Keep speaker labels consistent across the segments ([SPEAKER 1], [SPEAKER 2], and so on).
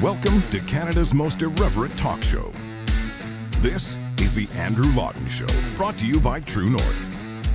[SPEAKER 1] Welcome to Canada's most irreverent talk show. This is the Andrew Lawton Show, brought to you by True North.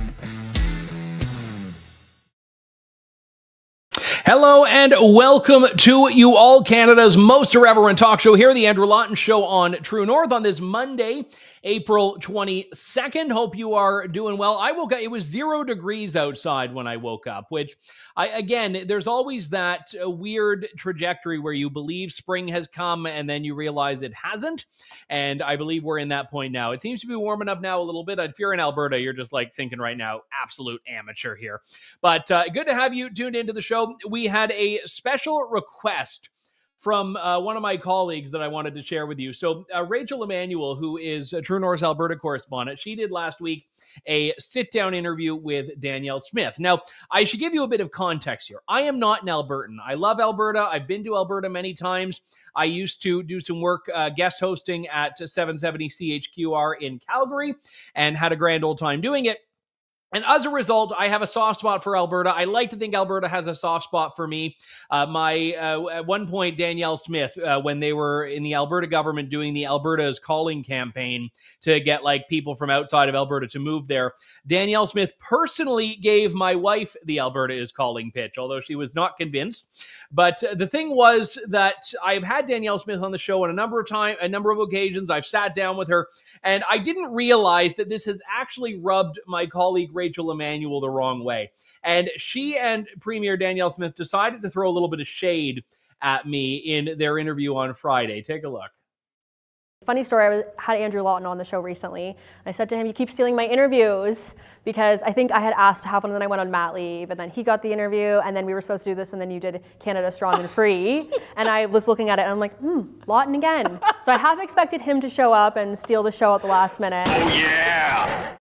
[SPEAKER 2] Hello and welcome to you all, Canada's most irreverent talk show here, the Andrew Lawton Show on True North on this Monday, April 22nd. Hope you are doing well. I woke up, it was 0 degrees outside when I woke up, which again, there's always that weird trajectory where you believe spring has come and then you realize it hasn't. And I believe we're in that point now. It seems to be warming up now a little bit. If you're in Alberta, you're just like thinking right now, absolute amateur here. But good to have you tuned into the show. We had a special request from one of my colleagues that I wanted to share with you. So Rachel Emmanuel, who is a True North's Alberta correspondent, she did last week a sit-down interview with Danielle Smith. Now, I should give you a bit of context here. I am not an Albertan. I love Alberta. I've been to Alberta many times. I used to do some work guest hosting at 770 CHQR in Calgary and had a grand old time doing it. And as a result, I have a soft spot for Alberta. I like to think Alberta has a soft spot for me. At one point, Danielle Smith, when they were in the Alberta government doing the Alberta is Calling campaign to get like people from outside of Alberta to move there, Danielle Smith personally gave my wife the Alberta is Calling pitch, although she was not convinced. But the thing was that I've had Danielle Smith on the show on a number of occasions. I've sat down with her, and I didn't realize that this has actually rubbed my colleague Rachel Emmanuel the wrong way. And she and Premier Danielle Smith decided to throw a little bit of shade at me in their interview on Friday. Take a look.
[SPEAKER 3] Funny story, I had Andrew Lawton on the show recently. I said to him, you keep stealing my interviews, because I think I had asked to have one and then I went on mat leave and then he got the interview and then we were supposed to do this and then you did Canada Strong and Free. And I was looking at it and I'm like, Lawton again. So I have expected him to show up and steal the show at the last minute.
[SPEAKER 1] Oh, yeah!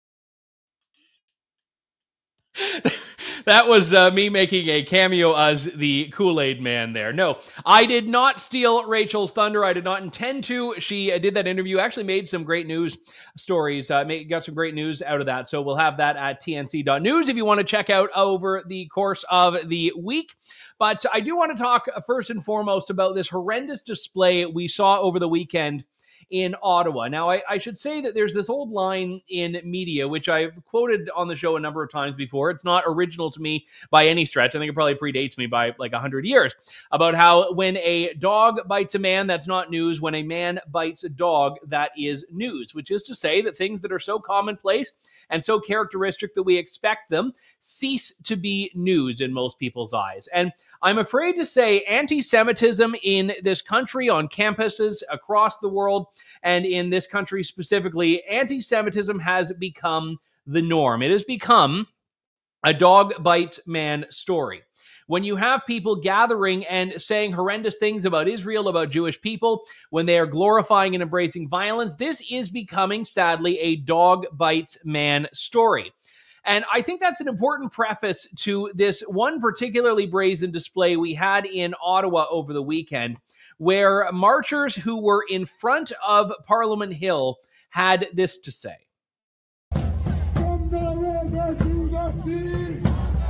[SPEAKER 2] That was me making a cameo as the Kool-Aid man there. No, I did not steal Rachel's thunder. I did not intend to. She did that interview, actually made some great news stories, got some great news out of that. So we'll have that at tnc.news if you want to check out over the course of the week. But I do want to talk first and foremost about this horrendous display we saw over the weekend in Ottawa. Now, I should say that there's this old line in media, which I've quoted on the show a number of times before. It's not original to me by any stretch. I think it probably predates me by like 100 years, about how when a dog bites a man, that's not news. When a man bites a dog, that is news, which is to say that things that are so commonplace and so characteristic that we expect them cease to be news in most people's eyes. And I'm afraid to say anti-Semitism in this country, on campuses across the world, and in this country specifically, anti-Semitism has become the norm. It has become a dog bites man story. When you have people gathering and saying horrendous things about Israel, about Jewish people, when they are glorifying and embracing violence, this is becoming, sadly, a dog bites man story. And I think that's an important preface to this one particularly brazen display we had in Ottawa over the weekend, where marchers who were in front of Parliament Hill had this to say.
[SPEAKER 4] From the river to the sea.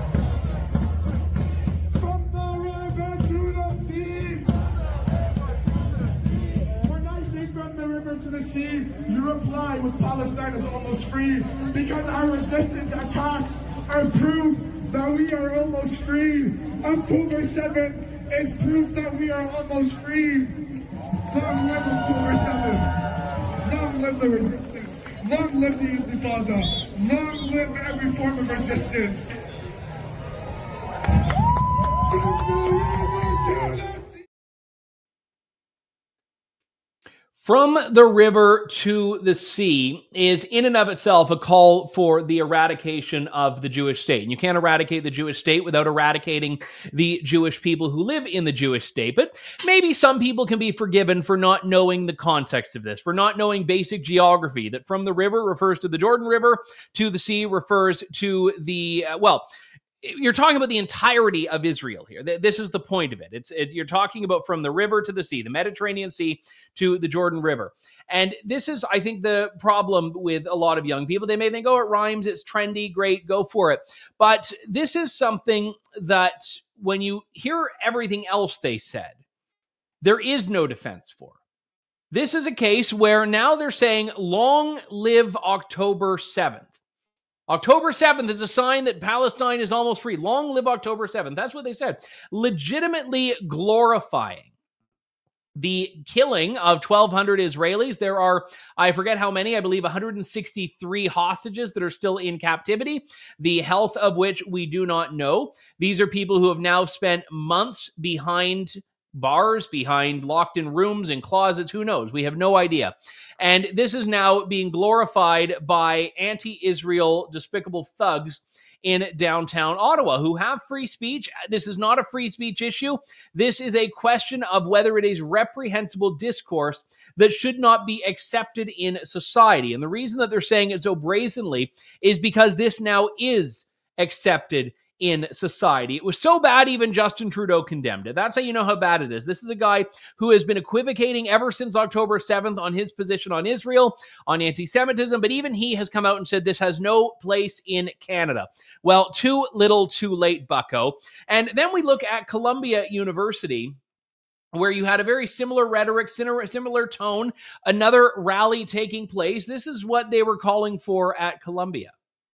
[SPEAKER 4] From the river to the sea. When I say from the river to the sea, you reply with Palestine is almost free, because our resistance attacks are proof that we are almost free. October 7th is proof that we are almost free. Long live October 7th. Long live the resistance. Long live the Intifada. Long live every form of resistance.
[SPEAKER 2] From the river to the sea is in and of itself a call for the eradication of the Jewish state. And you can't eradicate the Jewish state without eradicating the Jewish people who live in the Jewish state. But maybe some people can be forgiven for not knowing the context of this, for not knowing basic geography, that from the river refers to the Jordan River, to the sea refers to the, you're talking about the entirety of Israel here. This is the point of it. You're talking about from the river to the sea, the Mediterranean Sea to the Jordan River. And this is, I think, the problem with a lot of young people. They may think, oh, it rhymes, it's trendy, great, go for it. But this is something that when you hear everything else they said, there is no defense for. This is a case where now they're saying, long live October 7th. October 7th is a sign that Palestine is almost free. Long live October 7th. That's what they said. Legitimately glorifying the killing of 1,200 Israelis. There are, I forget how many, I believe 163 hostages that are still in captivity, the health of which we do not know. These are people who have now spent months behind bars, behind locked in rooms and closets. Who knows? We have no idea. And this is now being glorified by anti-Israel despicable thugs in downtown Ottawa who have free speech. This is not a free speech issue. This is a question of whether it is reprehensible discourse that should not be accepted in society. And the reason that they're saying it so brazenly is because this now is accepted in society. It was so bad, even Justin Trudeau condemned it. That's how you know how bad it is. This is a guy who has been equivocating ever since October 7th on his position on Israel, on anti-Semitism, but even he has come out and said this has no place in Canada. Well, too little, too late, bucko. And then we look at Columbia University, where you had a very similar rhetoric, similar tone, another rally taking place. This is what they were calling for at Columbia.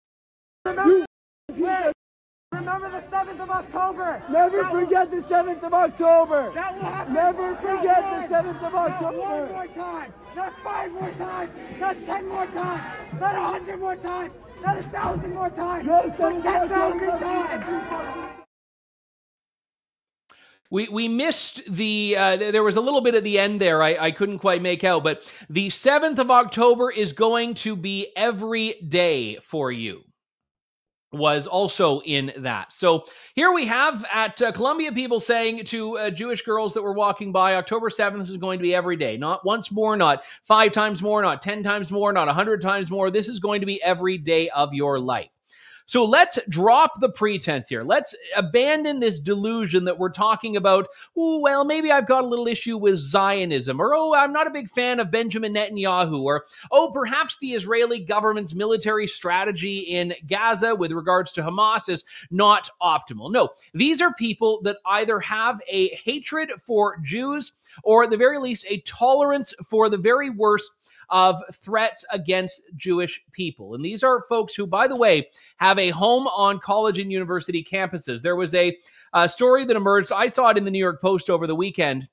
[SPEAKER 5] Remember the 7th of October.
[SPEAKER 6] Never forget the 7th of October.
[SPEAKER 5] That will happen.
[SPEAKER 6] Never forget the 7th of October.
[SPEAKER 5] Not one more time. Not 5 more times. Not 10 more times. Not 100 more times. Not 1,000 more times.
[SPEAKER 6] Not
[SPEAKER 5] 10,000 times.
[SPEAKER 2] We missed the, there was a little bit at the end there I couldn't quite make out, but the 7th of October is going to be every day for you. Was also in that. So here we have at Columbia people saying to Jewish girls that were walking by, October 7th is going to be every day. Not once more, not 5 times more, not 10 times more, not 100 times more. This is going to be every day of your life. So let's drop the pretense here. Let's abandon this delusion that we're talking about, oh, well, maybe I've got a little issue with Zionism, or, oh, I'm not a big fan of Benjamin Netanyahu, or, oh, perhaps the Israeli government's military strategy in Gaza with regards to Hamas is not optimal. No, these are people that either have a hatred for Jews or at the very least a tolerance for the very worst of threats against Jewish people. And these are folks who, by the way, have a home on college and university campuses. There was a story that emerged. I saw it in the New York Post over the weekend,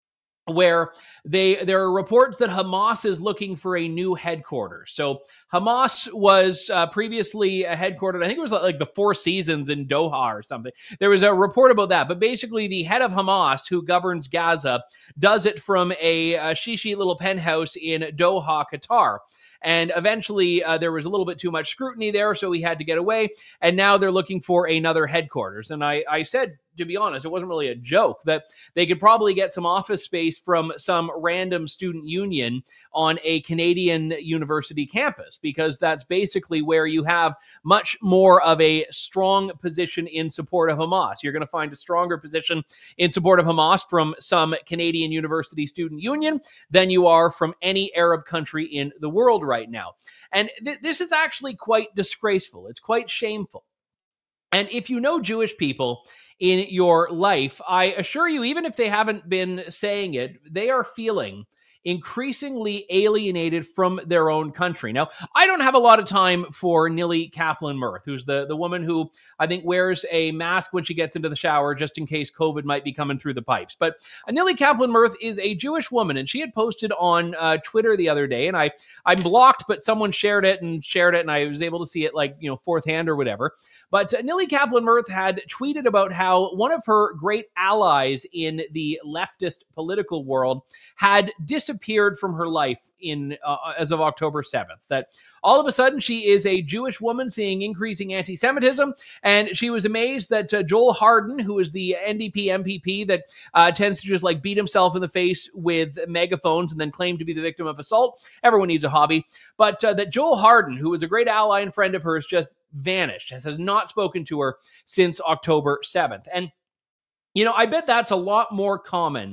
[SPEAKER 2] where there are reports that Hamas is looking for a new headquarters. So Hamas was previously headquartered, I think it was like the Four Seasons in Doha or something. There was a report about that. But basically the head of Hamas, who governs Gaza, does it from a shishi little penthouse in Doha, Qatar. And eventually there was a little bit too much scrutiny there, so he had to get away. And now they're looking for another headquarters. And I said, to be honest, it wasn't really a joke, that they could probably get some office space from some random student union on a Canadian university campus, because that's basically where you have much more of a strong position in support of Hamas. You're going to find a stronger position in support of Hamas from some Canadian university student union than you are from any Arab country in the world right now. And this is actually quite disgraceful. It's quite shameful. And if you know Jewish people in your life, I assure you, even if they haven't been saying it, they are feeling increasingly alienated from their own country. Now, I don't have a lot of time for Nili Kaplan-Murth, who's the woman who I think wears a mask when she gets into the shower just in case COVID might be coming through the pipes. But Nili Kaplan-Murth is a Jewish woman, and she had posted on Twitter the other day, and I'm blocked, but someone shared it, and I was able to see it fourth hand or whatever. But Nili Kaplan-Murth had tweeted about how one of her great allies in the leftist political world had disappeared from her life in as of October 7th. That all of a sudden she is a Jewish woman seeing increasing anti-Semitism, and she was amazed that Joel Harden, who is the NDP MPP that tends to just beat himself in the face with megaphones and then claim to be the victim of assault. Everyone needs a hobby. But that Joel Harden, who is a great ally and friend of hers, just vanished, has not spoken to her since October 7th. And I bet that's a lot more common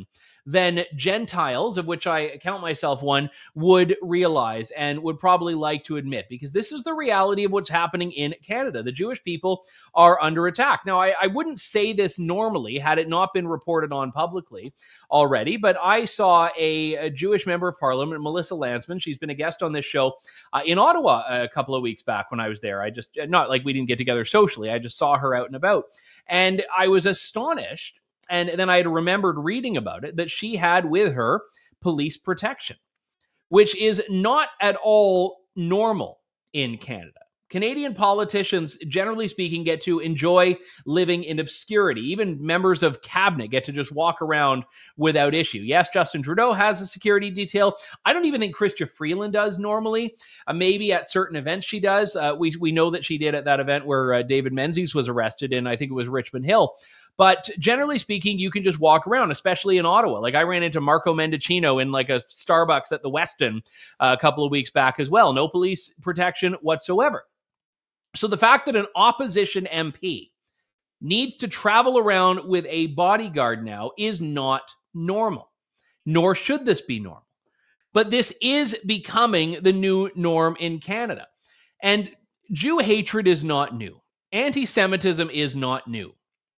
[SPEAKER 2] than Gentiles, of which I count myself one, would realize and would probably like to admit, because this is the reality of what's happening in Canada. The Jewish people are under attack. Now, I wouldn't say this normally had it not been reported on publicly already, but I saw a Jewish member of parliament, Melissa Landsman. She's been a guest on this show in Ottawa a couple of weeks back when I was there. I just, not like we didn't get together socially, I just saw her out and about. And I was astonished. And then I had remembered reading about it, that she had with her police protection, which is not at all normal in Canada. Canadian politicians, generally speaking, get to enjoy living in obscurity. Even members of cabinet get to just walk around without issue. Yes, Justin Trudeau has a security detail. I don't even think Chrystia Freeland does normally. Maybe at certain events she does. We know that she did at that event where David Menzies was arrested in, I think it was Richmond Hill. But generally speaking, you can just walk around, especially in Ottawa. Like I ran into Marco Mendicino in like a Starbucks at the Westin a couple of weeks back as well. No police protection whatsoever. So the fact that an opposition MP needs to travel around with a bodyguard now is not normal, nor should this be normal. But this is becoming the new norm in Canada. And Jew hatred is not new. Anti-Semitism is not new.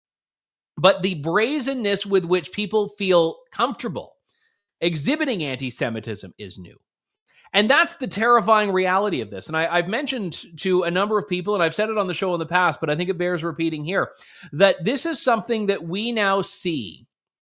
[SPEAKER 2] But the brazenness with which people feel comfortable exhibiting anti-Semitism is new. And that's the terrifying reality of this. And I've mentioned to a number of people, and I've said it on the show in the past, but I think it bears repeating here, that this is something that we now see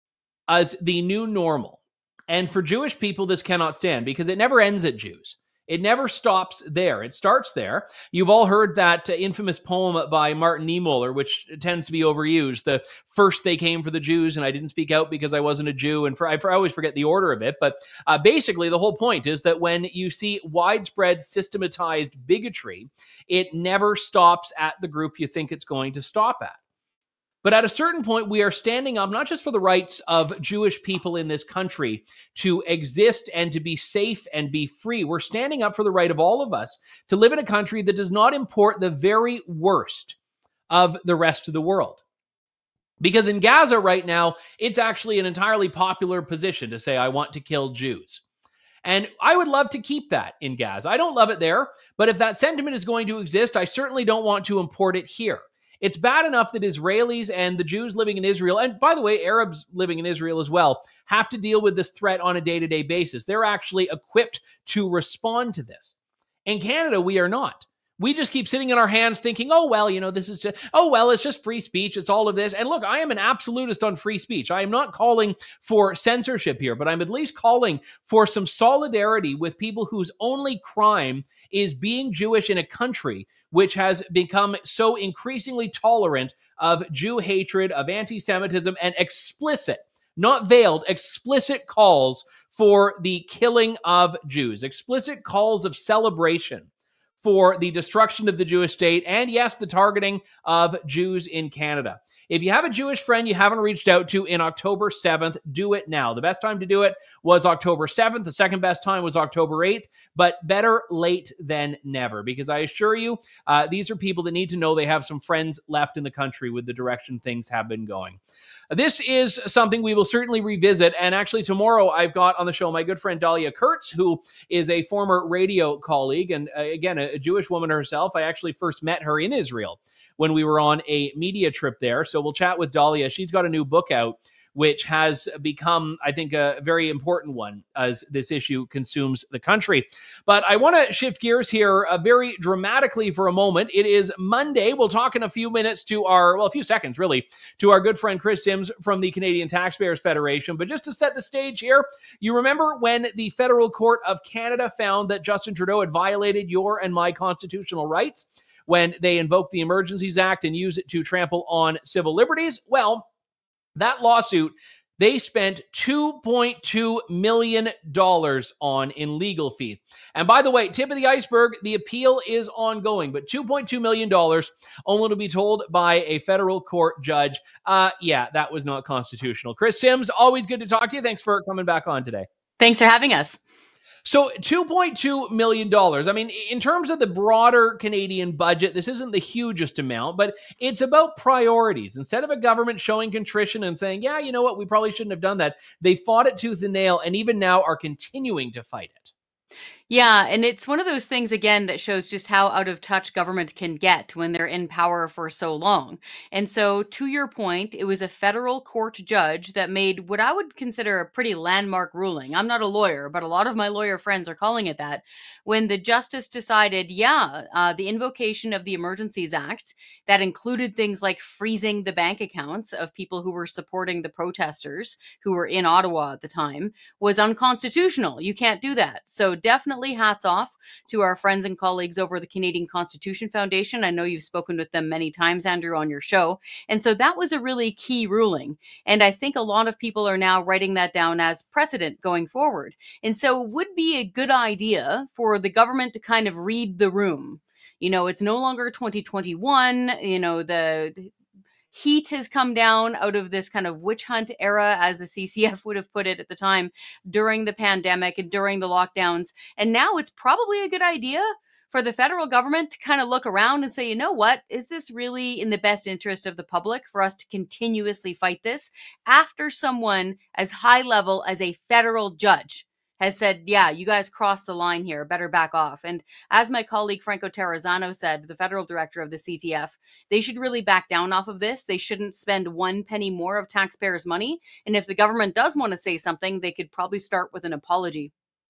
[SPEAKER 2] as the new normal. And for Jewish people, this cannot stand, because it never ends at Jews. It never stops there. It starts there. You've all heard that infamous poem by Martin Niemöller, which tends to be overused. The first they came for the Jews, and I didn't speak out because I wasn't a Jew. And I always forget the order of it. But basically, the whole point is that when you see widespread systematized bigotry, it never stops at the group you think it's going to stop at. But at a certain point, we are standing up not just for the rights of Jewish people in this country to exist and to be safe and be free. We're standing up for the right of all of us to live in a country that does not import the very worst of the rest of the world. Because in Gaza right now, it's actually an entirely popular position to say, I want to kill Jews. And I would love to keep that in Gaza. I don't love it there, but if that sentiment is going to exist, I certainly don't want to import it here. It's bad enough that Israelis and the Jews living in Israel, and by the way, Arabs living in Israel as well, have to deal with this threat on a day-to-day basis. They're actually equipped to respond to this. In Canada, we are not. We just keep sitting in our hands thinking, oh, well, this is just, it's just free speech. It's all of this. And look, I am an absolutist on free speech. I am not calling for censorship here, but I'm at least calling for some solidarity with people whose only crime is being Jewish in a country which has become so increasingly tolerant of Jew hatred, of anti-Semitism, and explicit, not veiled, explicit calls for the killing of Jews, explicit calls of celebration for the destruction of the Jewish state, and yes, the targeting of Jews in Canada. If you have a Jewish friend you haven't reached out to in October 7th, do it now. The best time to do it was October 7th. The second best time was October 8th, but better late than never, because I assure you, these are people that need to know they have some friends left in the country with the direction things have been going. This is something we will certainly revisit. And actually tomorrow I've got on the show my good friend Dahlia Kurtz, who is a former radio colleague and again, a Jewish woman herself. I actually first met her in Israel when we were on a media trip there. So we'll chat with Dahlia. She's got a new book out, which has become, I think, a very important one as this issue consumes the country. But I want to shift gears here very dramatically for a moment. It is Monday. We'll talk in a few minutes a few seconds really, to our good friend Chris Sims from the Canadian Taxpayers Federation. But just to set the stage here, you remember when the Federal Court of Canada found that Justin Trudeau had violated your and my constitutional rights when they invoked the Emergencies Act and used it to trample on civil liberties? Well, that lawsuit, they spent $2.2 million on in legal fees. And by the way, tip of the iceberg, the appeal is ongoing, but $2.2 million only to be told by a federal court judge, that was not constitutional. Chris Sims, always good to talk to you. Thanks for coming back on today.
[SPEAKER 7] Thanks for having us.
[SPEAKER 2] So $2.2 million. I mean, in terms of the broader Canadian budget, this isn't the hugest amount, but it's about priorities. Instead of a government showing contrition and saying, yeah, you know what, we probably shouldn't have done that, they fought it tooth and nail and even now are continuing to fight it.
[SPEAKER 7] Yeah, and it's one of those things again that shows just how out of touch government can get when they're in power for so long. And so, to your point, it was a federal court judge that made what I would consider a pretty landmark ruling. I'm not a lawyer, but a lot of my lawyer friends are calling it that. When the justice decided, the invocation of the Emergencies Act that included things like freezing the bank accounts of people who were supporting the protesters who were in Ottawa at the time was unconstitutional. You can't do that. So definitely hats off to our friends and colleagues over the Canadian Constitution Foundation. I know you've spoken with them many times, Andrew, on your show. And so that was a really key ruling. And I think a lot of people are now writing that down as precedent going forward. And so it would be a good idea for the government to kind of read the room. You know, it's no longer 2021. You know, the heat has come down out of this kind of witch hunt era, as the CCF would have put it at the time, during the pandemic and during the lockdowns. And now it's probably a good idea for the federal government to kind of look around and say, you know what, is this really in the best interest of the public for us to continuously fight this after someone as high level as a federal judge has said, yeah, you guys crossed the line here, better back off. And as my colleague Franco Terrazzano said, the federal director of the CTF, they should really back down off of this. They shouldn't spend one penny more of taxpayers' money. And if the government does want to say something, they could probably start with an apology.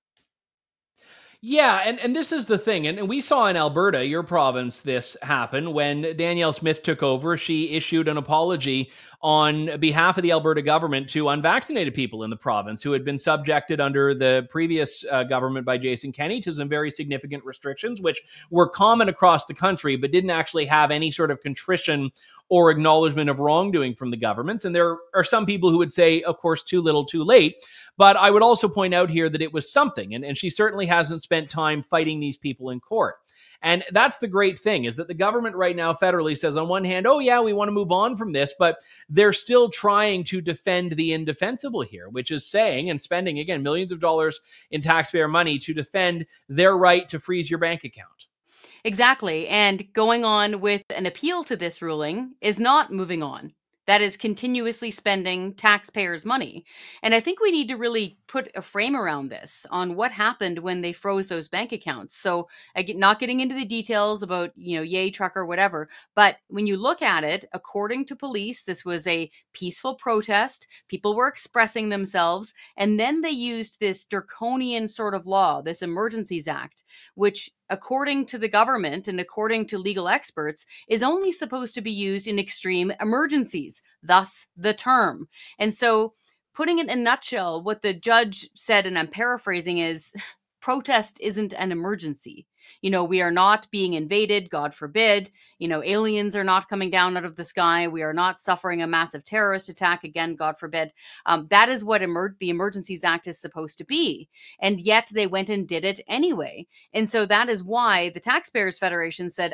[SPEAKER 2] Yeah, and this is the thing. And we saw in Alberta, your province, this happen when Danielle Smith took over. She issued an apology on behalf of the Alberta government to unvaccinated people in the province who had been subjected under the previous government by Jason Kenney to some very significant restrictions, which were common across the country, but didn't actually have any sort of contrition or acknowledgement of wrongdoing from the governments. And there are some people who would say, of course, too little, too late. But I would also point out here that it was something. And she certainly hasn't spent time fighting these people in court. And that's the great thing, is that the government right now federally says on one hand, oh yeah, we want to move on from this, but they're still trying to defend the indefensible here, which is saying and spending, again, millions of dollars in taxpayer money to defend their right to freeze your bank account.
[SPEAKER 7] Exactly. And going on with an appeal to this ruling is not moving on. That is continuously spending taxpayers' money. And I think we need to really put a frame around this on what happened when they froze those bank accounts. So not getting into the details about, Yay Truck or whatever, but when you look at it, according to police, this was a peaceful protest. People were expressing themselves. And then they used this draconian sort of law, this Emergencies Act, which according to the government and according to legal experts, is only supposed to be used in extreme emergencies, thus the term. And so, putting it in a nutshell, what the judge said, and I'm paraphrasing, is protest isn't an emergency. We are not being invaded, God forbid. Aliens are not coming down out of the sky. We are not suffering a massive terrorist attack, again, God forbid. That is what the Emergencies Act is supposed to be. And yet they went and did it anyway. And so that is why the Taxpayers Federation said,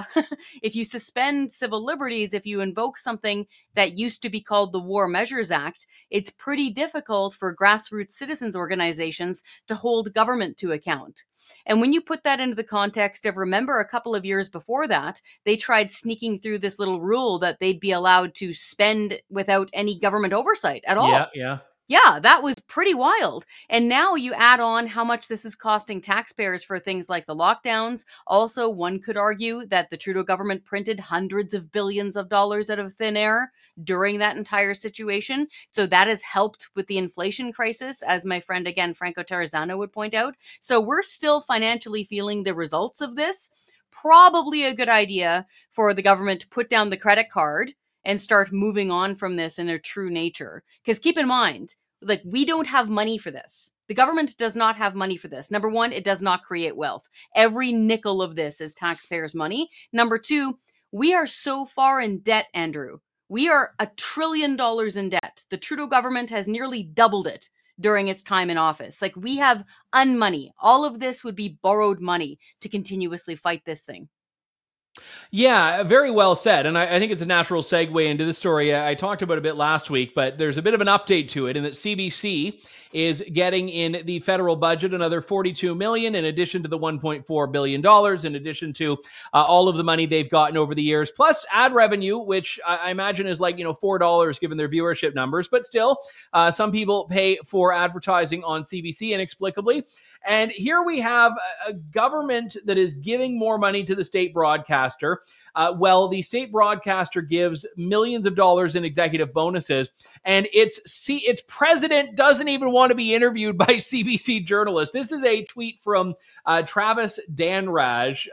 [SPEAKER 7] if you suspend civil liberties, if you invoke something that used to be called the War Measures Act, it's pretty difficult for grassroots citizens organizations to hold government to account. And when you put that into the context of, remember, a couple of years before that, they tried sneaking through this little rule that they'd be allowed to spend without any government oversight at all. Yeah, that was pretty wild. And now you add on how much this is costing taxpayers for things like the lockdowns. Also, one could argue that the Trudeau government printed hundreds of billions of dollars out of thin air during that entire situation. So that has helped with the inflation crisis, as my friend, again, Franco Terrazzano would point out. So we're still financially feeling the results of this. Probably a good idea for the government to put down the credit card and start moving on from this in their true nature. Because keep in mind, we don't have money for this. The government does not have money for this. Number one, it does not create wealth. Every nickel of this is taxpayers' money. Number two, we are so far in debt, Andrew. We are $1 trillion in debt. The Trudeau government has nearly doubled it during its time in office. We have unmoney. All of this would be borrowed money to continuously fight this thing.
[SPEAKER 2] Yeah, very well said. And I think it's a natural segue into this story I talked about a bit last week, but there's a bit of an update to it in that CBC is getting in the federal budget another $42 million in addition to the $1.4 billion, in addition to all of the money they've gotten over the years, plus ad revenue, which I imagine is like, $4 given their viewership numbers. But still, some people pay for advertising on CBC inexplicably. And here we have a government that is giving more money to the state broadcaster. Well, the state broadcaster gives millions of dollars in executive bonuses, and its president doesn't even want to be interviewed by CBC journalists. This is a tweet from Travis Dhanraj.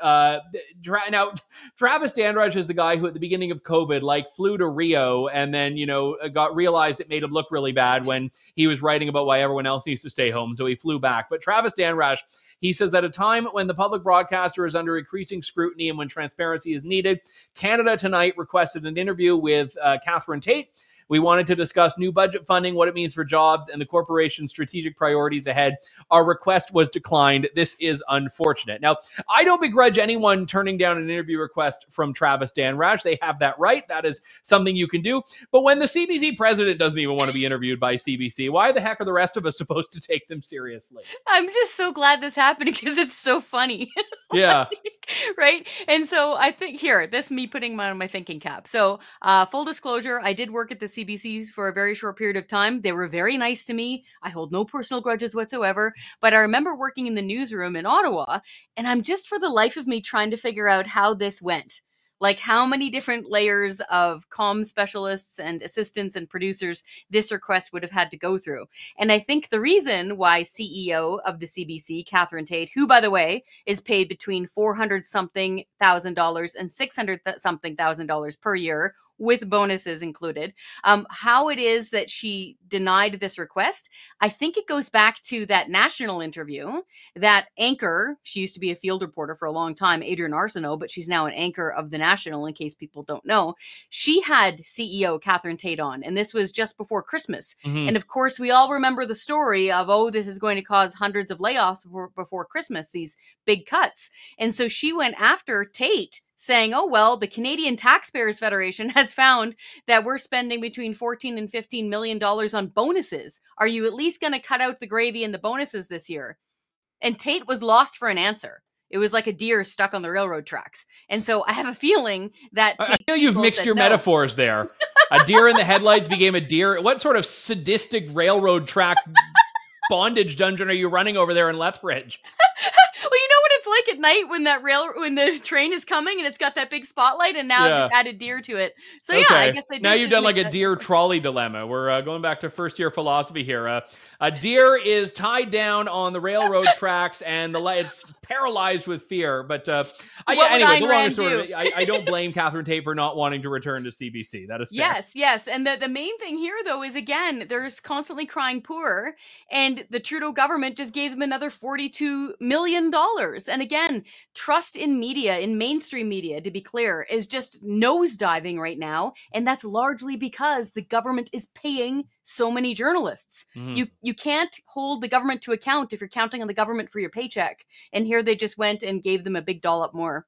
[SPEAKER 2] Now, Travis Dhanraj is the guy who, at the beginning of COVID, flew to Rio and then got realized it made him look really bad when he was writing about why everyone else needs to stay home, so he flew back. But Travis Dhanraj, he says, at a time when the public broadcaster is under increasing scrutiny and when transparency is needed, Canada Tonight requested an interview with Catherine Tait. We wanted to discuss new budget funding, what it means for jobs, and the corporation's strategic priorities ahead. Our request was declined. This is unfortunate. Now, I don't begrudge anyone turning down an interview request from Travis Dhanraj. They have that right. That is something you can do. But when the CBC president doesn't even want to be interviewed by CBC, why the heck are the rest of us supposed to take them seriously?
[SPEAKER 7] I'm just so glad this happened because it's so funny.
[SPEAKER 2] Yeah.
[SPEAKER 7] Right? And so I think this me putting my thinking cap. So full disclosure, I did work at the CBCs for a very short period of time. They were very nice to me. I hold no personal grudges whatsoever. But I remember working in the newsroom in Ottawa, and I'm just for the life of me trying to figure out how this went. Like how many different layers of comm specialists and assistants and producers this request would have had to go through. And I think the reason why CEO of the CBC, Catherine Tait, who, by the way, is paid between $400-something thousand and $600-something thousand per year, with bonuses included, how it is that she denied this request, I think it goes back to that national interview. That anchor, she used to be a field reporter for a long time, Adrienne Arsenault, but she's now an anchor of the National, in case people don't know. She had CEO Catherine Tait on, and this was just before Christmas. Mm-hmm. And of course, we all remember the story of, this is going to cause hundreds of layoffs before Christmas, these big cuts. And so she went after Tait, saying, the Canadian Taxpayers Federation has found that we're spending between $14 and $15 million on bonuses. Are you at least going to cut out the gravy and the bonuses this year? And Tait was lost for an answer. It was like a deer stuck on the railroad tracks. And so I have a feeling that
[SPEAKER 2] I feel you've mixed your metaphors there. A deer in the headlights became a deer. What sort of sadistic railroad track bondage dungeon are you running over there in Lethbridge?
[SPEAKER 7] Well, you know what it's like at night when the train is coming and it's got that big spotlight, and now I've just added deer to it. So okay. I guess now
[SPEAKER 2] you've done like a deer trolley dilemma. We're going back to first year philosophy here. A deer is tied down on the railroad tracks and it's paralyzed with fear. But anyway, the long story. I don't blame Catherine Tait for not wanting to return to CBC. That is fair.
[SPEAKER 7] Yes. And the main thing here, though, is again, there's constantly crying poor, and the Trudeau government just gave them another $42 million. And again, trust in media, in mainstream media, to be clear, is just nosediving right now. And that's largely because the government is paying so many journalists. Mm-hmm. You can't hold the government to account if you're counting on the government for your paycheck. And here they just went and gave them a big dollop more.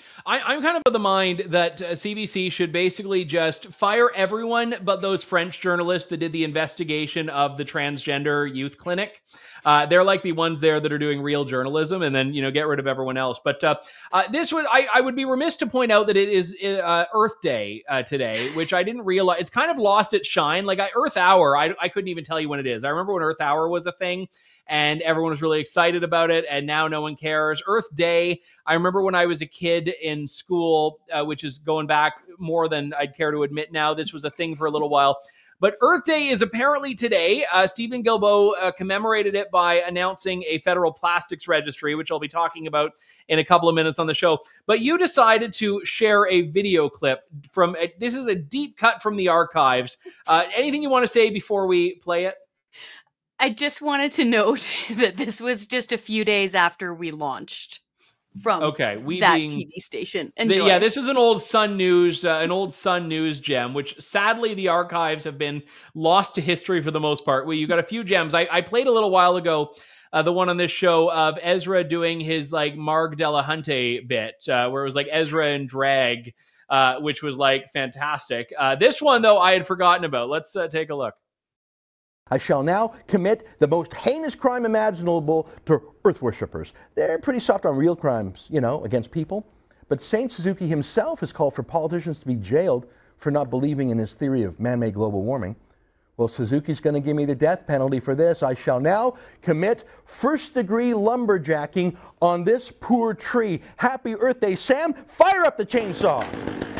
[SPEAKER 2] I'm kind of of the mind that CBC should basically just fire everyone but those French journalists that did the investigation of the transgender youth clinic. They're like the ones there that are doing real journalism, and then, get rid of everyone else. But I would be remiss to point out that it is Earth Day today, which I didn't realize. It's kind of lost its shine. Like Earth Hour, I couldn't even tell you when it is. I remember when Earth Hour was a thing, and everyone was really excited about it, and now no one cares. Earth Day, I remember when I was a kid in school, which is going back more than I'd care to admit now. This was a thing for a little while. But Earth Day is apparently today. Stephen Guilbeault commemorated it by announcing a federal plastics registry, which I'll be talking about in a couple of minutes on the show. But you decided to share a video clip this is a deep cut from the archives. Anything you want to say before we play it?
[SPEAKER 7] I just wanted to note that this was just a few days after we launched from TV station.
[SPEAKER 2] This is an old Sun News, gem, which sadly the archives have been lost to history for the most part. You got a few gems. I played a little while ago the one on this show of Ezra doing his like Marg Delahunty bit, where it was like Ezra in drag, which was like fantastic. This one, though, I had forgotten about. Let's take a look.
[SPEAKER 8] I shall now commit the most heinous crime imaginable to Earth worshippers. They're pretty soft on real crimes, you know, against people. But Saint Suzuki himself has called for politicians to be jailed for not believing in his theory of man-made global warming. Well, Suzuki's going to give me the death penalty for this. I shall now commit first-degree lumberjacking on this poor tree. Happy Earth Day, Sam. Fire up the chainsaw.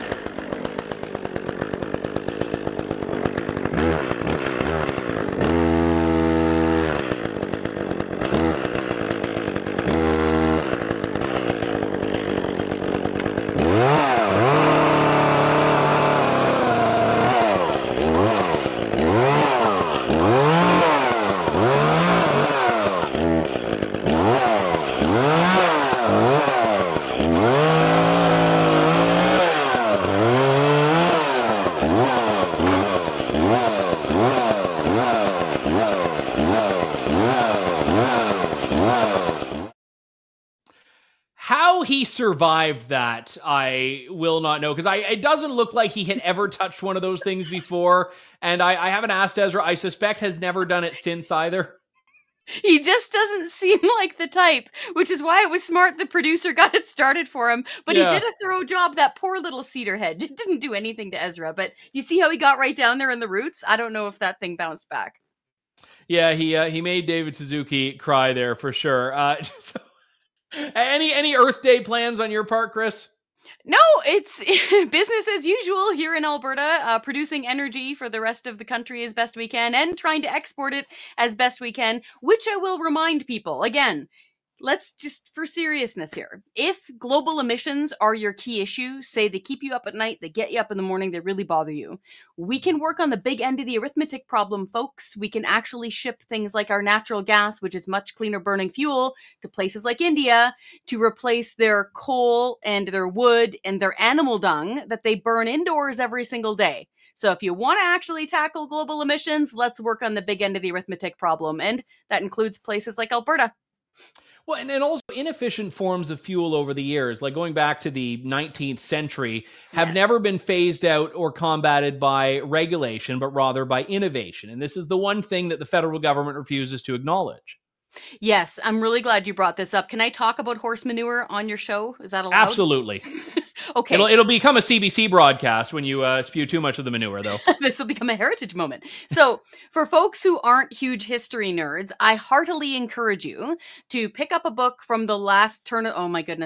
[SPEAKER 2] How he survived that, I will not know, because it doesn't look like he had ever touched one of those things before, and I haven't asked Ezra. I suspect has never done it since either.
[SPEAKER 7] He just doesn't seem like the type, which is why it was smart the producer got it started for him. But
[SPEAKER 2] Yeah.
[SPEAKER 7] he did a thorough job. That poor little cedar head didn't do anything to Ezra. But you see how he got right down there in the roots? I don't know if that thing bounced back.
[SPEAKER 2] Yeah, he made David Suzuki cry there for sure. So, any Earth Day plans on your part, Chris?
[SPEAKER 7] No, it's business as usual here in Alberta, producing energy for the rest of the country as best we can and trying to export it as best we can, which I will remind people, again, let's just, for seriousness here, if global emissions are your key issue, say they keep you up at night, they get you up in the morning, they really bother you, we can work on the big end of the arithmetic problem, folks. We can actually ship things like our natural gas, which is much cleaner burning fuel, to places like India to replace their coal and their wood and their animal dung that they burn indoors every single day. So if you want to actually tackle global emissions, let's work on the big end of the arithmetic problem. And that includes places like Alberta.
[SPEAKER 2] Well, and also inefficient forms of fuel over the years, like going back to the 19th century, have never been phased out or combated by regulation, but rather by innovation. And this is the one thing that the federal government refuses to acknowledge.
[SPEAKER 7] Yes, I'm really glad you brought this up. Can I talk about horse manure on your show? Is that allowed?
[SPEAKER 2] Absolutely.
[SPEAKER 7] Okay.
[SPEAKER 2] It'll become a CBC broadcast when you spew too much of the manure, though.
[SPEAKER 7] This will become a heritage moment. So, for folks who aren't huge history nerds, I heartily encourage you to pick up a book from the last turn of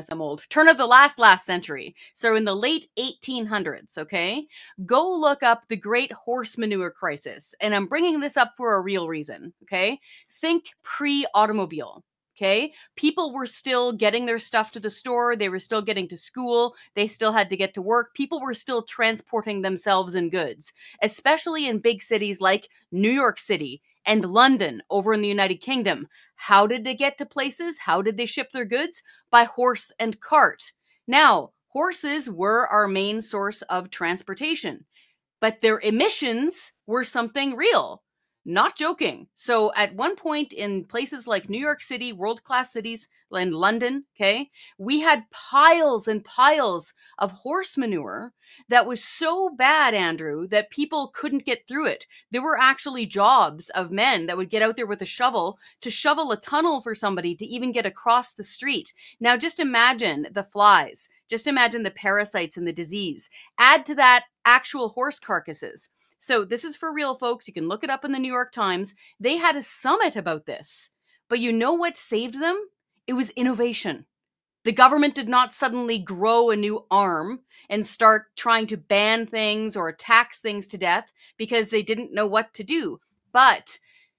[SPEAKER 7] the last century. So, in the late 1800s, okay? Go look up the Great Horse Manure Crisis. And I'm bringing this up for a real reason, okay? Think pre-automobile. Okay, people were still getting their stuff to the store. They were still getting to school. They still had to get to work. People were still transporting themselves and goods, especially in big cities like New York City and London over in the United Kingdom. How did they get to places? How did they ship their goods? By horse and cart. Now, horses were our main source of transportation, but their emissions were something real. Not joking. So at one point in places like New York City, world-class cities, and London, okay, we had piles and piles of horse manure that was so bad, Andrew, that people couldn't get through it. There were actually jobs of men that would get out there with a shovel to shovel a tunnel for somebody to even get across the street. Now just imagine the flies. Just imagine the parasites and the disease. Add to that actual horse carcasses. So this is for real, folks. You can look it up in the New York Times. They had a summit about this. But you know what saved them? It was innovation. The government did not suddenly grow a new arm and start trying to ban things or tax things to death because they didn't know what to do. But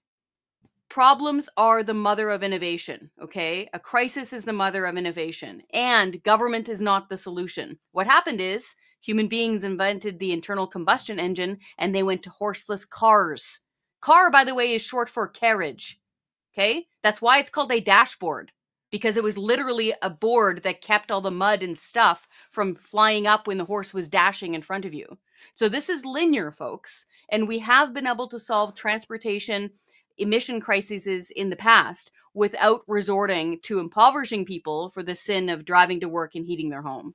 [SPEAKER 7] problems are the mother of innovation, okay? A crisis is the mother of innovation, and government is not the solution. What happened is human beings invented the internal combustion engine, and they went to horseless cars. Car, by the way, is short for carriage, okay? That's why it's called a dashboard, because it was literally a board that kept all the mud and stuff from flying up when the horse was dashing in front of you. So this is linear, folks, and we have been able to solve transportation emission crises in the past without resorting to impoverishing people for the sin of driving to work and heating their home.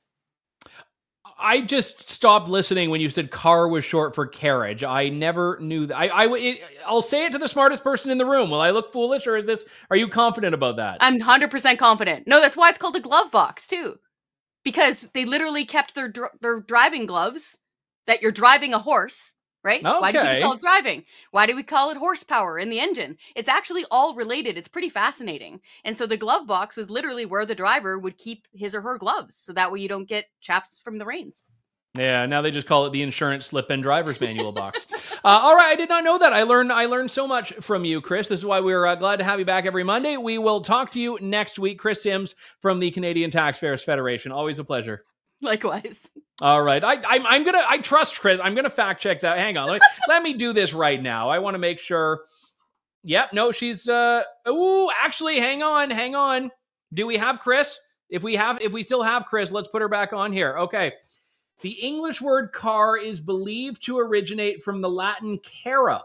[SPEAKER 2] I just stopped listening when you said car was short for carriage. I never knew that. I'll say it to the smartest person in the room. Will I look foolish, or are you confident about that?
[SPEAKER 7] I'm 100% confident. No, that's why it's called a glove box too. Because they literally kept their driving gloves that you're driving a horse, right?
[SPEAKER 2] Okay.
[SPEAKER 7] Why do we call it driving? Why do we call it horsepower in the engine? It's actually all related. It's pretty fascinating. And so the glove box was literally where the driver would keep his or her gloves. So that way you don't get chaps from the reins.
[SPEAKER 2] Yeah, now they just call it the insurance slip-in driver's manual box. All right, I did not know that. I learned so much from you, Chris. This is why we're glad to have you back every Monday. We will talk to you next week. Chris Sims from the Canadian Taxpayers Federation. Always a pleasure.
[SPEAKER 7] Likewise.
[SPEAKER 2] All right. I trust Chris. I'm gonna fact check that. Hang on. Let me do this right now. I want to make sure. Yep. No, she's actually, hang on. Do we have Chris? If we still have Chris, let's put her back on here. Okay. The English word car is believed to originate from the Latin carum,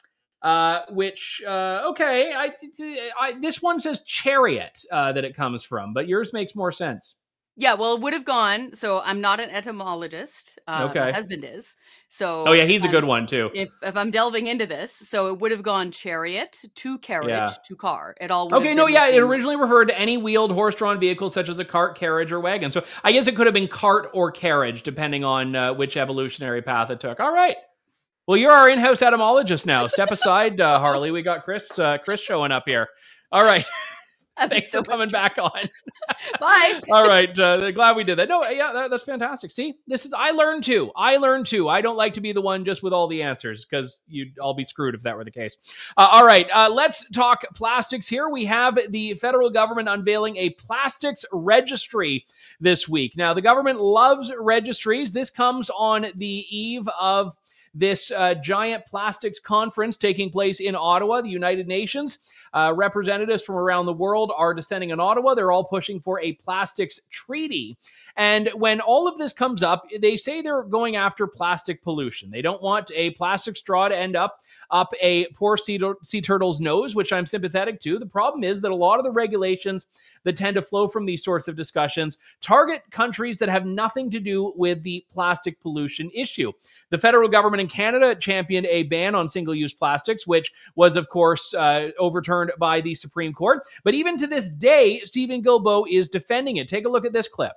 [SPEAKER 2] which, okay, this one says chariot that it comes from, but yours makes more sense.
[SPEAKER 7] Yeah, well, it would have gone. So I'm not an etymologist.
[SPEAKER 2] Okay.
[SPEAKER 7] My husband is. So.
[SPEAKER 2] Oh yeah, he's a good one too.
[SPEAKER 7] If I'm delving into this, so it would have gone chariot to carriage to car. It all.
[SPEAKER 2] Okay, no, yeah, it originally referred to any wheeled horse-drawn vehicle such as a cart, carriage, or wagon. So I guess it could have been cart or carriage, depending on which evolutionary path it took. All right. Well, you're our in-house etymologist now. Step aside, Harley. We got Chris showing up here. All right. Thanks for coming back on.
[SPEAKER 7] Bye.
[SPEAKER 2] All right. Glad we did that. No, yeah, that's fantastic. See, I learned too. I don't like to be the one just with all the answers because you'd all be screwed if that were the case. All right. Let's talk plastics here. We have the federal government unveiling a plastics registry this week. Now, the government loves registries. This comes on the eve of this giant plastics conference taking place in Ottawa, the United Nations. Representatives from around the world are descending in Ottawa. They're all pushing for a plastics treaty. And when all of this comes up, they say they're going after plastic pollution. They don't want a plastic straw to end up a poor sea turtle's nose, which I'm sympathetic to. The problem is that a lot of the regulations that tend to flow from these sorts of discussions target countries that have nothing to do with the plastic pollution issue. The federal government in Canada championed a ban on single-use plastics, which was, of course, overturned by the Supreme Court. But even to this day, Stephen Guilbeault is defending it. Take a look at this clip.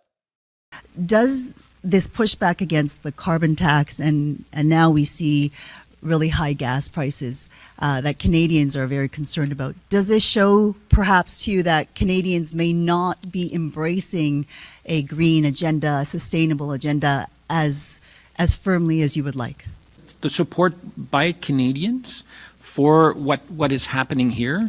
[SPEAKER 9] Does this pushback against the carbon tax, and now we see really high gas prices that Canadians are very concerned about, does this show perhaps to you that Canadians may not be embracing a green agenda, a sustainable agenda as firmly as you would like?
[SPEAKER 10] The support by Canadians for what is happening here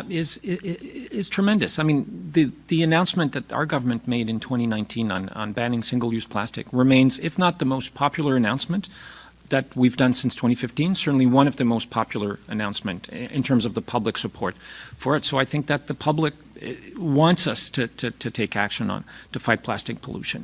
[SPEAKER 10] is tremendous. I mean, the announcement that our government made in 2019 on banning single-use plastic remains, if not the most popular announcement that we've done since 2015, certainly one of the most popular announcement in terms of the public support for it. So I think that the public wants us to take action to fight plastic pollution.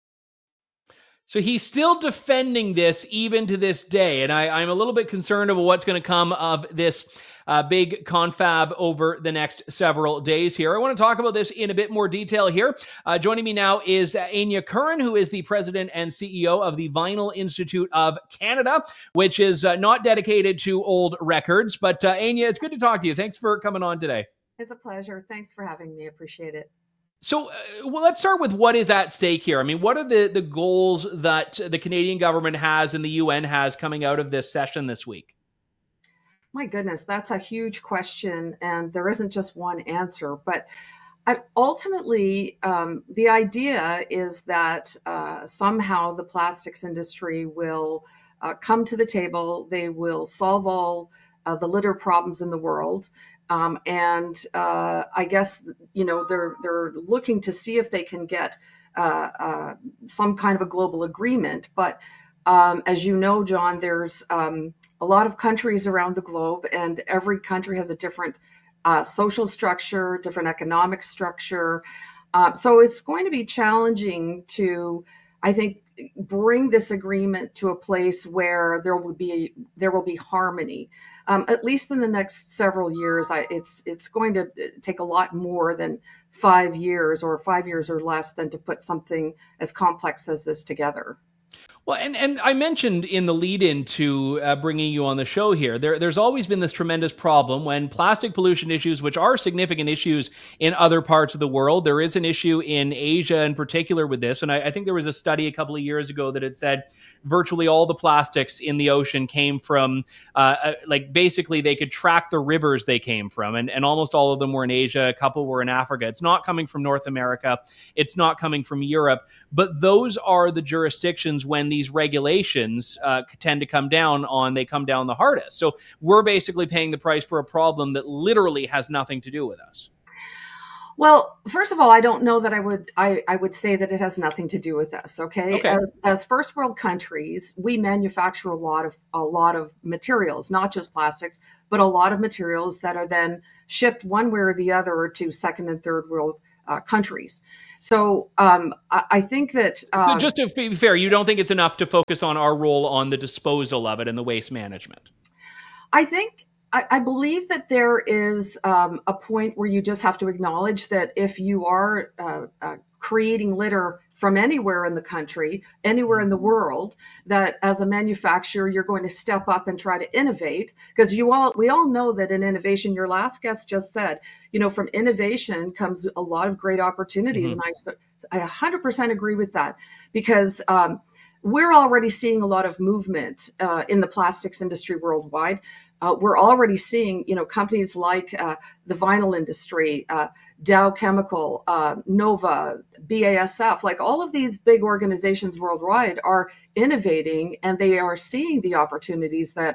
[SPEAKER 2] So he's still defending this even to this day. And I'm a little bit concerned about what's going to come of this big confab over the next several days here. I want to talk about this in a bit more detail here. Joining me now is Anya Curran, who is the president and CEO of the Vinyl Institute of Canada, which is not dedicated to old records. But Anya, it's good to talk to you. Thanks for coming on today.
[SPEAKER 11] It's a pleasure. Thanks for having me. Appreciate it.
[SPEAKER 2] So, well, let's start with what is at stake here. I mean, what are the goals that the Canadian government has and the UN has coming out of this session this week?
[SPEAKER 11] My goodness, that's a huge question, and there isn't just one answer. But ultimately, the idea is that somehow the plastics industry will come to the table. They will solve all the litter problems in the world. I guess, they're looking to see if they can get some kind of a global agreement. But as you know, John, there's a lot of countries around the globe, and every country has a different social structure, different economic structure. So it's going to be challenging to, I think, bring this agreement to a place where there will be harmony. At least in the next several years, it's going to take a lot more than 5 years or 5 years or less than to put something as complex as this together.
[SPEAKER 2] Well, and I mentioned in the lead-in to bringing you on the show here, there's always been this tremendous problem when plastic pollution issues, which are significant issues in other parts of the world. There is an issue in Asia in particular with this, and I think there was a study a couple of years ago that had said virtually all the plastics in the ocean came from, basically they could track the rivers they came from, and almost all of them were in Asia, a couple were in Africa. It's not coming from North America, it's not coming from Europe, but those are the jurisdictions when these regulations tend to come down the hardest. So we're basically paying the price for a problem that literally has nothing to do with us.
[SPEAKER 11] Well, first of all, I don't know that I would say that it has nothing to do with us. Okay. As first world countries, we manufacture a lot of materials, not just plastics, but a lot of materials that are then shipped one way or the other to second and third world countries. So I think that
[SPEAKER 2] just to be fair, you don't think it's enough to focus on our role on the disposal of it and the waste management?
[SPEAKER 11] I believe that there is a point where you just have to acknowledge that if you are creating litter from anywhere in the country, anywhere in the world, that as a manufacturer, you're going to step up and try to innovate, because we all know that in innovation, your last guest just said, from innovation comes a lot of great opportunities. Mm-hmm. And I 100% agree with that, because we're already seeing a lot of movement in the plastics industry worldwide. We're already seeing, companies like the vinyl industry, Dow Chemical, Nova, BASF, like all of these big organizations worldwide are innovating, and they are seeing the opportunities that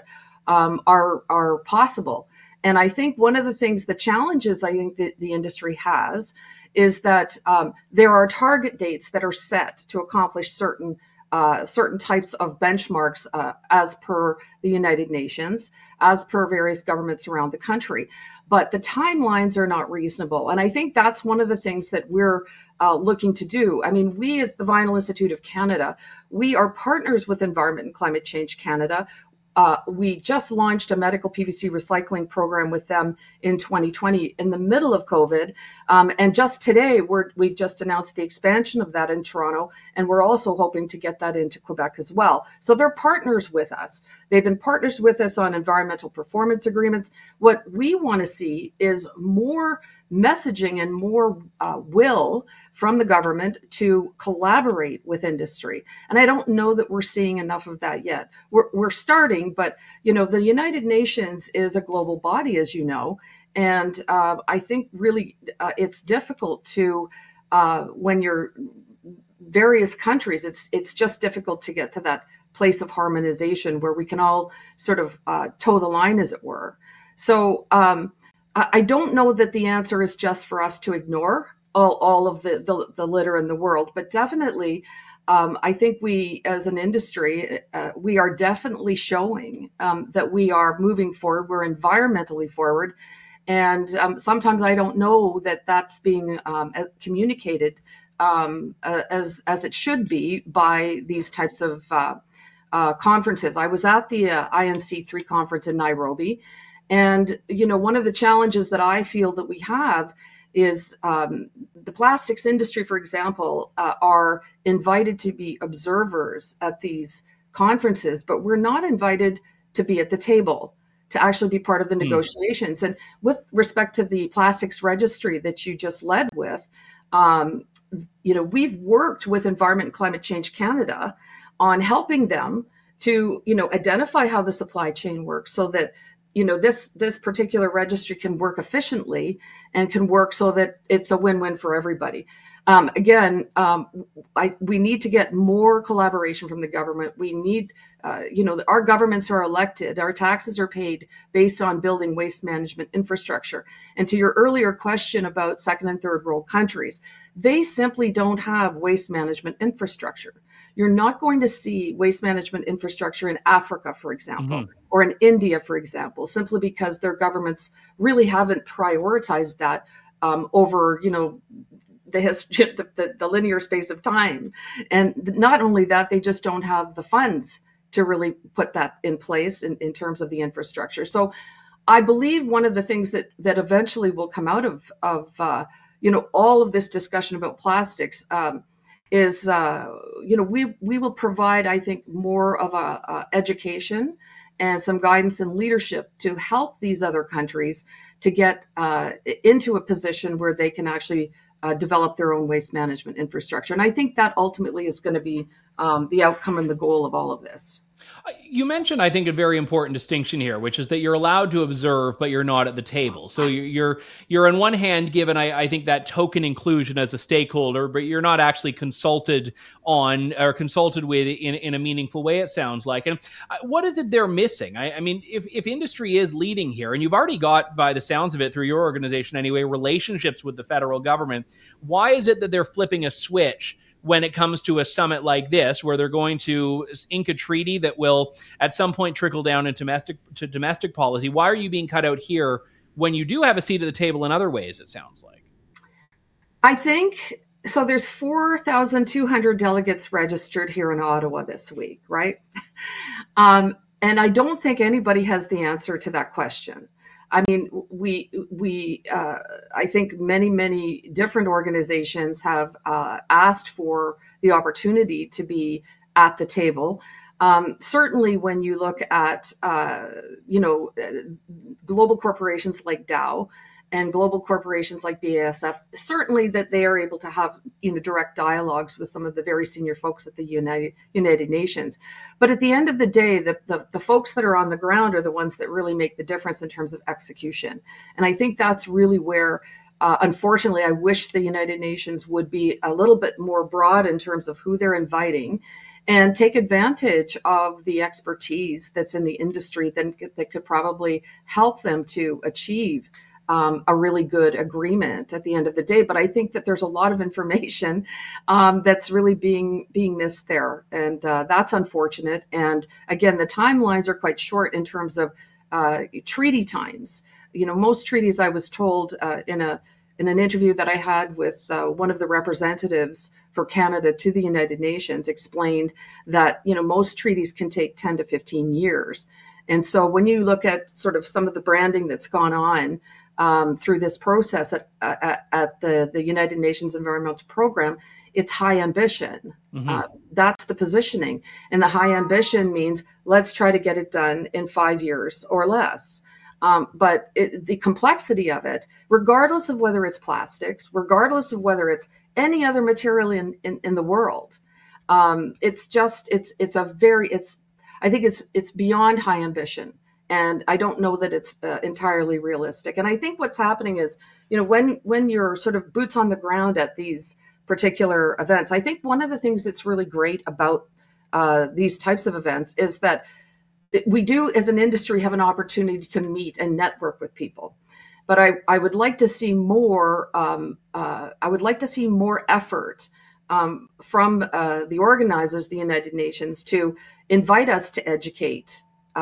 [SPEAKER 11] are possible. And I think one of the challenges I think that the industry has is that there are target dates that are set to accomplish certain types of benchmarks as per the United Nations, as per various governments around the country. But the timelines are not reasonable. And I think that's one of the things that we're looking to do. I mean, we as the Vinyl Institute of Canada, we are partners with Environment and Climate Change Canada. We just launched a medical PVC recycling program with them in 2020 in the middle of COVID. And just today, we've just announced the expansion of that in Toronto, and we're also hoping to get that into Quebec as well. So they're partners with us. They've been partners with us on environmental performance agreements. What we want to see is more messaging and more will from the government to collaborate with industry. And I don't know that we're seeing enough of that yet. We're starting, but the United Nations is a global body, as you know, and I think really it's difficult to when you're various countries. It's just difficult to get to that place of harmonization where we can all sort of toe the line, as it were. So I don't know that the answer is just for us to ignore all of the litter in the world, but definitely I think we, as an industry, we are definitely showing that we are moving forward. We're environmentally forward. And sometimes I don't know that that's being communicated as it should be by these types of conferences. I was at the INC3 conference in Nairobi. And, one of the challenges that I feel that we have is the plastics industry, for example, are invited to be observers at these conferences, but we're not invited to be at the table, to actually be part of the negotiations. And with respect to the plastics registry that you just led with, we've worked with Environment and Climate Change Canada on helping them to, identify how the supply chain works so that this particular registry can work efficiently and can work so that it's a win-win for everybody. We need to get more collaboration from the government. We need, our governments are elected, our taxes are paid based on building waste management infrastructure. And to your earlier question about second and third world countries, they simply don't have waste management infrastructure. You're not going to see waste management infrastructure in Africa, for example, or in India, for example, simply because their governments really haven't prioritized that over, the linear space of time. And not only that, they just don't have the funds to really put that in place in terms of the infrastructure. So I believe one of the things that eventually will come out of all of this discussion about plastics is we will provide, I think, more of a education and some guidance and leadership to help these other countries to get into a position where they can actually develop their own waste management infrastructure. And I think that ultimately is going to be the outcome and the goal of all of this.
[SPEAKER 2] You mentioned, I think, a very important distinction here, which is that you're allowed to observe, but you're not at the table. So you're on one hand given, I think, that token inclusion as a stakeholder, but you're not actually consulted on or consulted with in a meaningful way, it sounds like. And what is it they're missing? I mean, if industry is leading here, and you've already got, by the sounds of it, through your organization anyway, relationships with the federal government, why is it that they're flipping a switch when it comes to a summit like this, where they're going to ink a treaty that will at some point trickle down into domestic policy? Why are you being cut out here when you do have a seat at the table in other ways, it sounds like?
[SPEAKER 11] I think, so there's 4,200 delegates registered here in Ottawa this week, right? And I don't think anybody has the answer to that question. I mean, I think many different organizations have asked for the opportunity to be at the table. Certainly, when you look at global corporations like Dow and global corporations like BASF, certainly that they are able to have direct dialogues with some of the very senior folks at the United Nations. But at the end of the day, the folks that are on the ground are the ones that really make the difference in terms of execution. And I think that's really where, unfortunately, I wish the United Nations would be a little bit more broad in terms of who they're inviting and take advantage of the expertise that's in the industry that could probably help them to achieve a really good agreement at the end of the day. But I think that there's a lot of information that's really being missed there. And that's unfortunate. And again, the timelines are quite short in terms of treaty times. Most treaties, I was told in an interview that I had with one of the representatives for Canada to the United Nations, explained that, most treaties can take 10 to 15 years. And so when you look at sort of some of the branding that's gone on through this process at the United Nations Environmental Program, it's high ambition. Mm-hmm. That's the positioning. And the high ambition means let's try to get it done in 5 years or less. But the complexity of it, regardless of whether it's plastics, regardless of whether it's any other material in the world, I think it's beyond high ambition. And I don't know that it's entirely realistic. And I think what's happening is, when you're sort of boots on the ground at these particular events, I think one of the things that's really great about these types of events is that we do, as an industry, have an opportunity to meet and network with people. But I would like to see more. I would like to see more effort from the organizers, the United Nations, to invite us to educate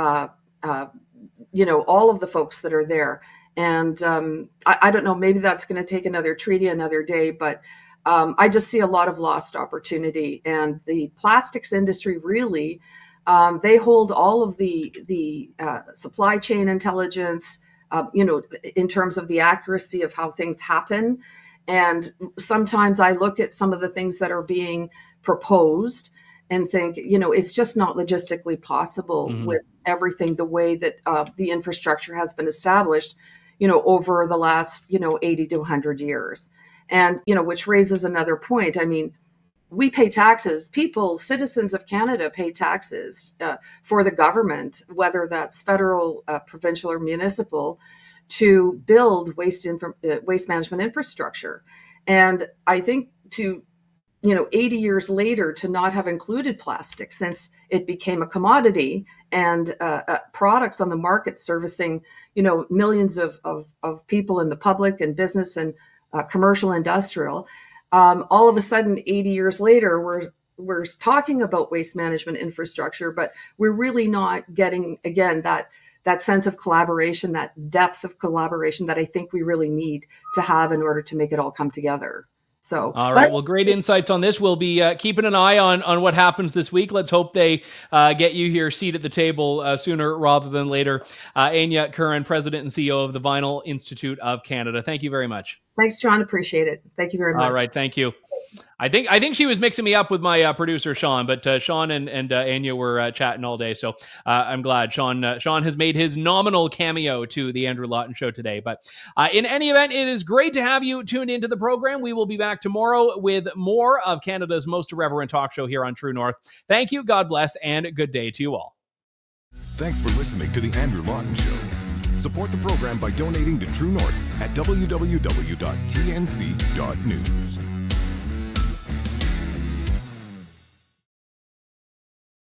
[SPEAKER 11] all of the folks that are there. And I don't know, maybe that's going to take another treaty, another day, but I just see a lot of lost opportunity. And the plastics industry really, they hold all of the supply chain intelligence, in terms of the accuracy of how things happen. And sometimes I look at some of the things that are being proposed and think, it's just not logistically possible mm-hmm. with everything the way that the infrastructure has been established, over the last, 80 to 100 years. And, which raises another point. I mean, we pay taxes. Citizens of Canada pay taxes for the government, whether that's federal, provincial, or municipal, to build waste management infrastructure. And I think 80 years later, to not have included plastic since it became a commodity and products on the market servicing, millions of people in the public and business and commercial, industrial. All of a sudden, 80 years later, we're talking about waste management infrastructure, but we're really not getting, again, that sense of collaboration, that depth of collaboration that I think we really need to have in order to make it all come together. So,
[SPEAKER 2] all right. Well, great insights on this. We'll be keeping an eye on what happens this week. Let's hope they get you your seat at the table sooner rather than later. Anya Curran, President and CEO of the Vinyl Institute of Canada. Thank you very much.
[SPEAKER 11] Thanks, John. Appreciate it. Thank you very much.
[SPEAKER 2] All right. Thank you. I think she was mixing me up with my producer Sean, but Sean and Anya were chatting all day, so I'm glad Sean has made his nominal cameo to the Andrew Lawton Show today. But in any event, it is great to have you tuned into the program. We will be back tomorrow with more of Canada's most irreverent talk show here on True North. Thank you, God bless, and good day to you all.
[SPEAKER 1] Thanks for listening to the Andrew Lawton Show. Support the program by donating to True North at www.tnc.news.